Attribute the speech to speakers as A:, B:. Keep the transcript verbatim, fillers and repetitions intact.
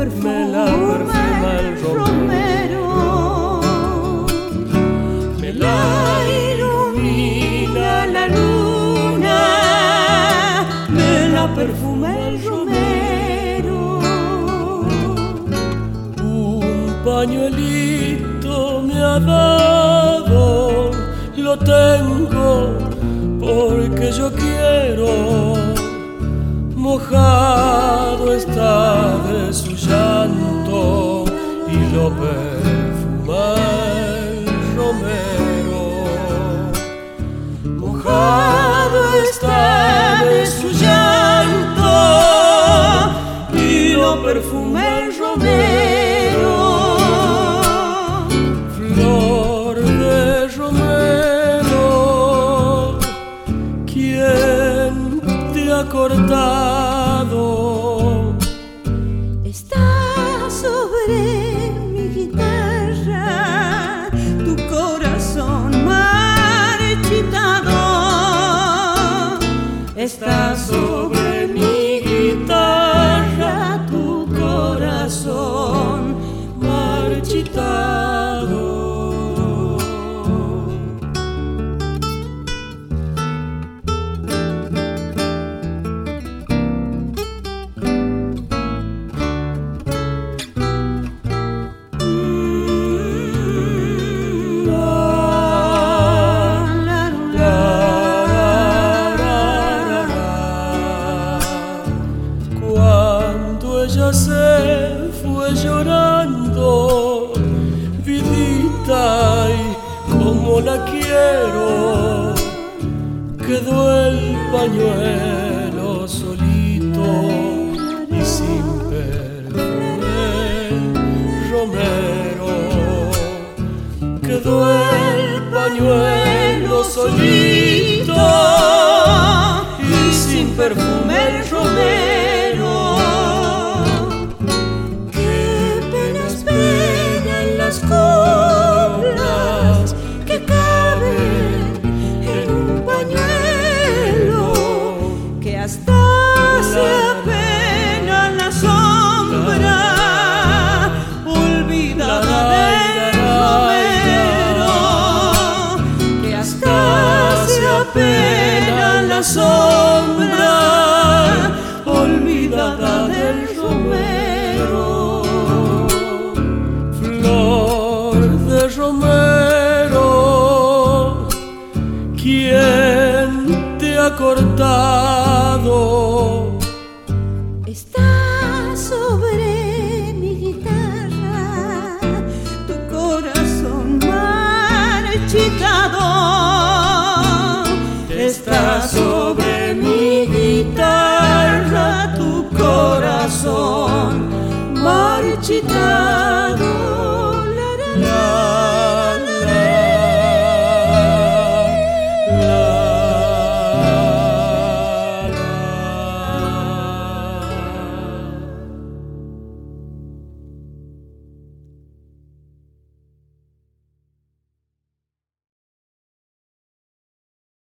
A: perfuma el romero,
B: me la
A: ilumina la luna, me la perfuma el romero.
B: Un pañuelito me ha dado, lo tengo porque yo quiero. Mojado está de su llanto y lo perfuma el romero.
A: Mojado está de su llanto y lo perfuma el romero.
B: Flor de romero, ¿quién te ha cortado?
A: Está sobre mi guitarra tu corazón marchitado. Está sobre mi guitarra tu corazón marchitado.
B: Ella se fue llorando, vidita, y como la quiero, quedó el pañuelo solito y sin perfume el romero. Quedó el pañuelo solito y sin perfume el romero.
A: Coplas que caben en un pañuelo, que hasta se apena la sombra olvidada del romero, que hasta se apena la sombra olvidada del romero.
B: Romero, ¿quién te ha cortado?
A: Está sobre mi guitarra tu corazón marchitado. Está sobre mi guitarra tu corazón marchitado.